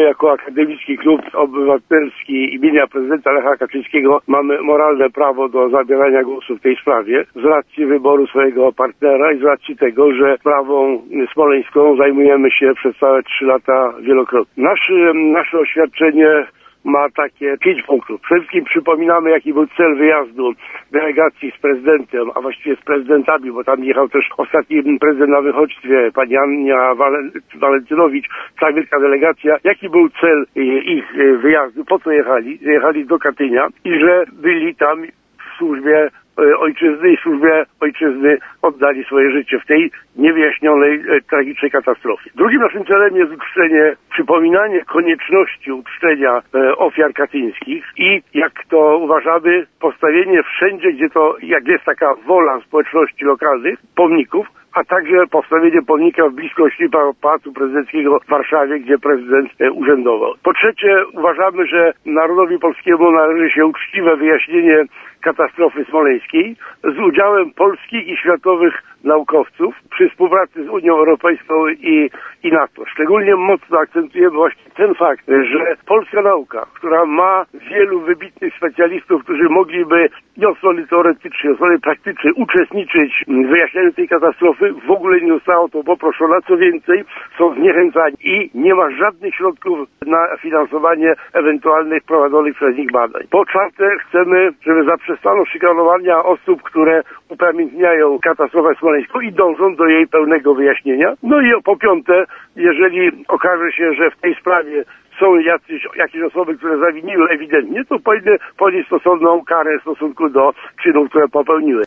jako Akademicki Klub Obywatelski imienia prezydenta Lecha Kaczyńskiego mamy moralne prawo do zabierania głosu w tej sprawie z racji wyboru swojego partnera i z racji tego, że sprawą smoleńską zajmujemy się przez całe 3 lata wielokrotnie. Nasze oświadczenie ma takie 5 punktów. Przede wszystkim przypominamy, jaki był cel wyjazdu delegacji z prezydentem, a właściwie z prezydentami, bo tam jechał też ostatni prezydent na wychodźstwie, pani Ania Walentynowicz, ta wielka delegacja. Jaki był cel ich wyjazdu, po co jechali? Jechali do Katynia i że byli tam w służbie ojczyzny i w służbie ojczyzny oddali swoje życie w tej niewyjaśnionej, tragicznej katastrofie. Drugim naszym celem jest przypominanie konieczności uczczenia ofiar katyńskich i, jak to uważamy, postawienie wszędzie, jak jest taka wola społeczności lokalnych, pomników, a także postawienie pomnika w bliskości Pałacu Prezydenckiego w Warszawie, gdzie prezydent urzędował. Po trzecie, uważamy, że narodowi polskiemu należy się uczciwe wyjaśnienie katastrofy smoleńskiej z udziałem polskich i światowych naukowców przy współpracy z Unią Europejską i NATO. Szczególnie mocno akcentujemy właśnie ten fakt, że polska nauka, która ma wielu wybitnych specjalistów, którzy mogliby i od strony teoretycznej, od strony praktycznej uczestniczyć w wyjaśnianiu tej katastrofy, w ogóle nie zostało to poproszone. Co więcej, są zniechęcani i nie ma żadnych środków na finansowanie ewentualnych prowadzonych przez nich badań. Po czwarte, chcemy, żeby zaprzestano szykanowania osób, które upamiętniają katastrofę smoleńską i dążą do jej pełnego wyjaśnienia. No i po piąte, jeżeli okaże się, że w tej sprawie są jakieś osoby, które zawiniły ewidentnie, to powinny ponieść stosowną karę w stosunku do czynów, które popełniły.